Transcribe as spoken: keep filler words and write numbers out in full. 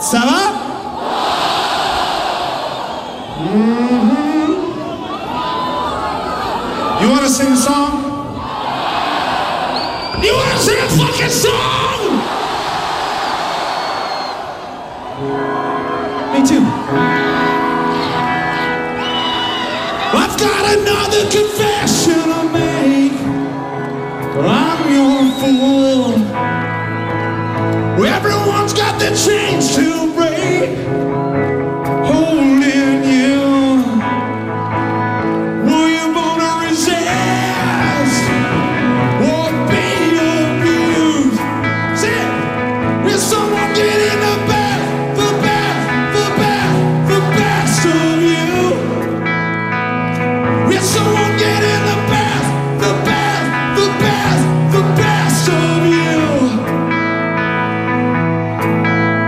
Ça va? Mm-hmm. You wanna sing a song? You wanna sing a fucking song? Me too. I've got another confession to make. I'm your fool. Everyone